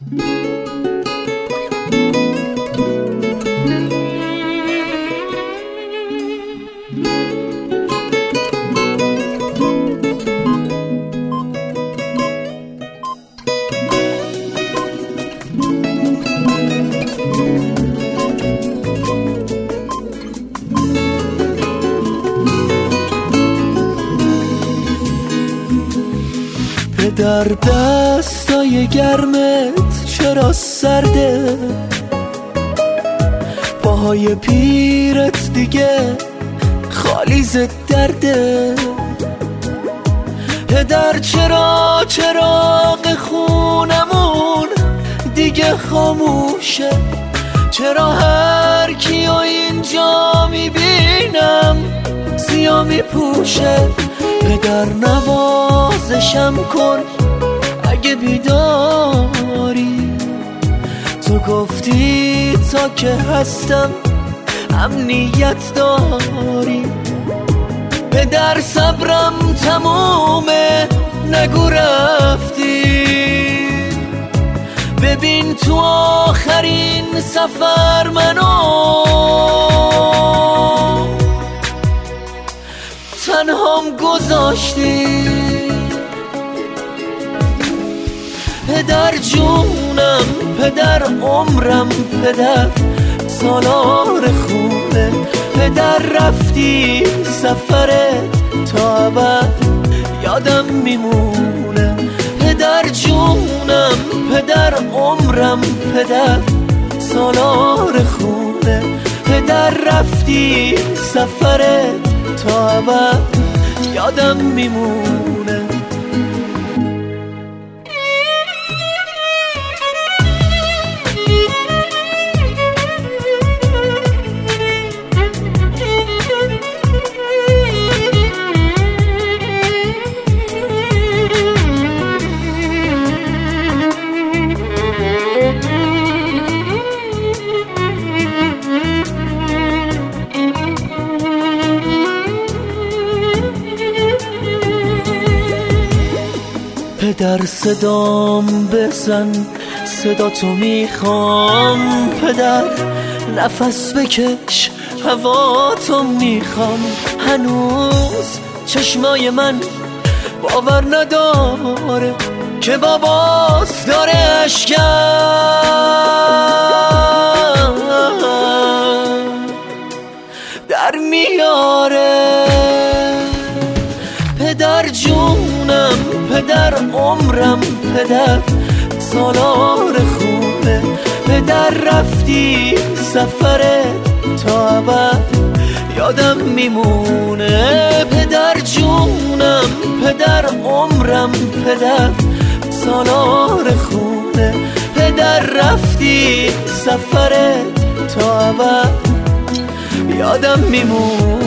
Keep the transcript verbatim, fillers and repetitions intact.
در دستای گرمت چرا سرده؟ پاهای پیرت دیگه خالی ز درده. پدر چرا چراغ خونمون دیگه خاموشه؟ چرا هر کیو اینجا میبینم سیاه میپوشه؟ پدر نوازشم کن اگه بیداری، تو گفتی تا که هستم امنیت داری. پدر صبرم تمومه نگو رفتی، ببین تو آخرین سفر منو تنهام گذاشتی. پدر جونم، پدر عمرم، پدر سالار خونه. پدر رفتی سفرت تا ابد یادم میمونه. پدر جونم، پدر عمرم، پدر سالار خونه. پدر رفتی سفرت تا ابد یادم میمونه. پدر صدام بزن، صدا تو میخوام. پدر نفس بکش، هوا تو میخوام. هنوز چشمای من باور نداره که باباست داره اشکم در میاره. پدر جونم، پدر عمرم، پدر سالار خونه. پدر رفتی سفرت تا ابد یادم میمونه. پدر جونم، پدر عمرم، پدر سالار خونه. پدر رفتی سفرت تا ابد یادم میمونه.